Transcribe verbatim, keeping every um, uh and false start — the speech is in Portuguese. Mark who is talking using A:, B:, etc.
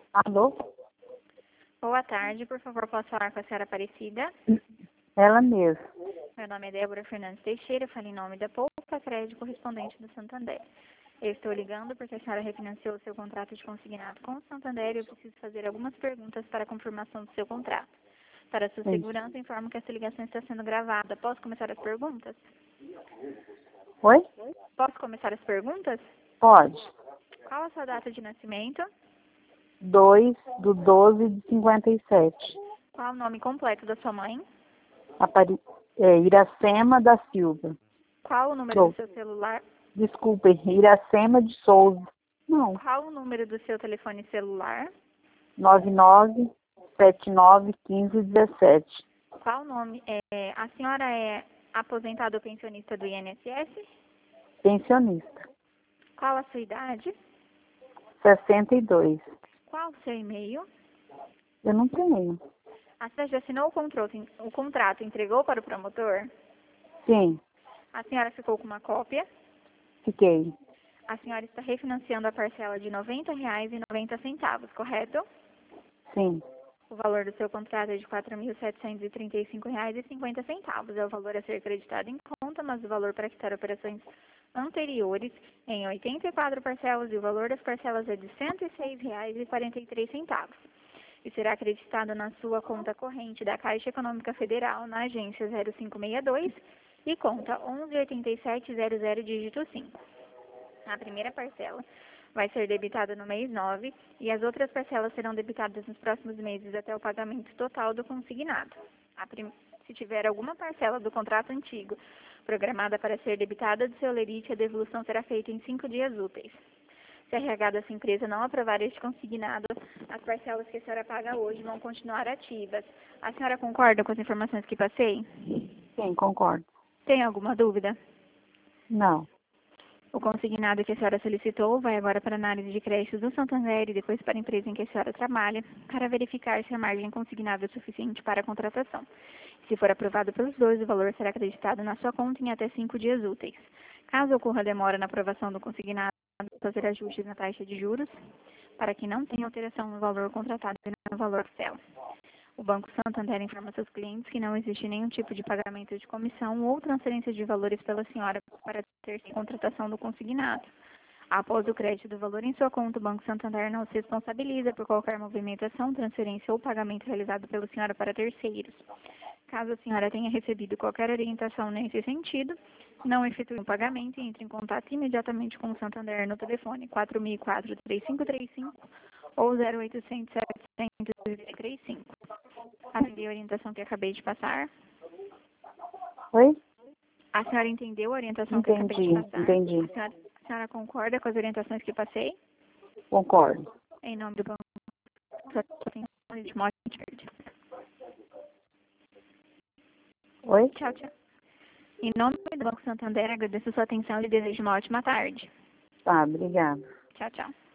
A: Alô?
B: Boa tarde, por favor, posso falar com a senhora Aparecida?
A: Ela mesma.
B: Meu nome é Débora Fernandes Teixeira, falo em nome da Poupa Crédito Correspondente do Santander. Eu estou ligando porque a senhora refinanciou o seu contrato de consignado com o Santander e eu preciso fazer algumas perguntas para a confirmação do seu contrato. Para sua
A: Sim.
B: segurança, informo que essa ligação está sendo gravada. Posso começar as perguntas?
A: Oi?
B: Posso começar as perguntas?
A: Pode.
B: Qual a sua data de nascimento?
A: dois do doze de cinquenta e sete.
B: Qual o nome completo da sua mãe?
A: Apari... É, Iracema da Silva.
B: Qual o número
A: Oh,
B: do seu celular?
A: desculpe, Iracema de Souza. Não.
B: Qual o número do seu telefone celular?
A: nove nove sete nove um cinco um sete.
B: Qual o nome? É, a senhora é aposentada ou pensionista do I N S S?
A: Pensionista.
B: Qual a sua idade?
A: sessenta e dois.
B: Qual o seu e-mail?
A: Eu não tenho.
B: A senhora já assinou o contrato, o contrato e entregou para o promotor?
A: Sim,
B: A senhora ficou com uma cópia?
A: fiquei.
B: A senhora está refinanciando a parcela de noventa reais e noventa centavos, correto?
A: Sim,
B: O valor do seu contrato é de quatro mil setecentos e trinta e cinco reais e cinquenta centavos. É o valor a ser creditado em conta, mas o valor para quitar operações anteriores em oitenta e quatro parcelas e o valor das parcelas é de cento e seis reais e quarenta e três centavos. E será acreditado na sua conta corrente da Caixa Econômica Federal, na agência zero cinco seis dois e conta onze oitenta e sete zero zero dígito cinco. A primeira parcela vai ser debitada no mês nove e as outras parcelas serão debitadas nos próximos meses até o pagamento total do consignado. A prim... Se tiver alguma parcela do contrato antigo programada para ser debitada do seu lerite, a devolução será feita em cinco dias úteis. Se a R H dessa empresa não aprovar este consignado, as parcelas que a senhora paga hoje vão continuar ativas. A senhora concorda com as informações que passei?
A: sim, concordo.
B: Tem alguma dúvida?
A: Não.
B: O consignado que a senhora solicitou vai agora para a análise de créditos do Santander e depois para a empresa em que a senhora trabalha, para verificar se a margem consignada é suficiente para a contratação. Se for aprovado pelos dois, o valor será acreditado na sua conta em até cinco dias úteis. Caso ocorra demora na aprovação do consignado, fazer ajustes na taxa de juros, para que não tenha alteração no valor contratado e no valor parcela. O Banco Santander informa seus clientes que não existe nenhum tipo de pagamento de comissão ou transferência de valores pela senhora para ter contratação do consignado. Após o crédito do valor em sua conta, o Banco Santander não se responsabiliza por qualquer movimentação, transferência ou pagamento realizado pela senhora para terceiros. Caso a senhora tenha recebido qualquer orientação nesse sentido, não efetue um pagamento e entre em contato imediatamente com o Santander no telefone quatro mil e quatro, três cinco três cinco ou zero oitocentos, setecentos, trinta e cinco. Atendeu a orientação que acabei de passar?
A: Oi?
B: A senhora entendeu a orientação que acabei de
A: Entendi,
B: passar?
A: entendi.
B: A senhora, a senhora concorda com as orientações que passei?
A: Concordo.
B: Em nome do Banco Santander, de modo verde.
A: Oi?
B: Tchau, tchau. Em nome do Banco Santander, agradeço a sua atenção e desejo uma ótima tarde.
A: Tá, obrigada.
B: Tchau, tchau.